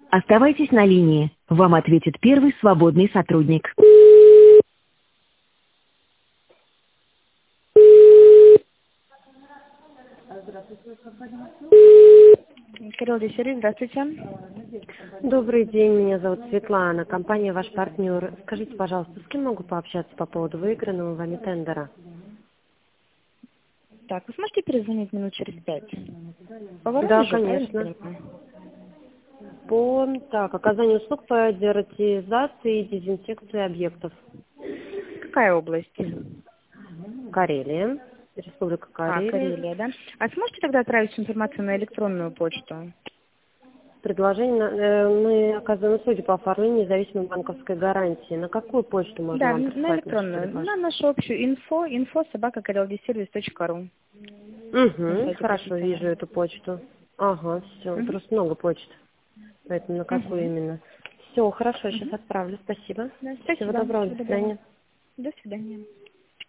Оставайтесь на линии. Вам ответит первый свободный сотрудник. Кирилл Десерин, здравствуйте. Добрый день, меня зовут Светлана, компания «Ваш партнер». Скажите, пожалуйста, с кем могу пообщаться по поводу выигранного вами тендера? Так, вы сможете перезвонить минут через 5? По Да, Воронежу, правильно конечно. понимаю? Так, оказание услуг по дератизации и дезинфекции объектов. Какая область? Карелия, Республика Карелия. Карелия, да? А сможете тогда отправить информацию на электронную почту? Мы оказываем услуги по оформлению независимой банковской гарантии. На какую почту можно Да, вам на прислать наше электронную. На предложение? нашу общую info@kareldeservice.ru. На Угу, сайте хорошо, написано. вижу эту почту. Ага, все, Мгм. просто много почт. Поэтому на какую Мгм. именно? Все, хорошо, сейчас Мгм. отправлю. Спасибо. Да, Всего спасибо. доброго, Всего до доброго. свидания. До свидания.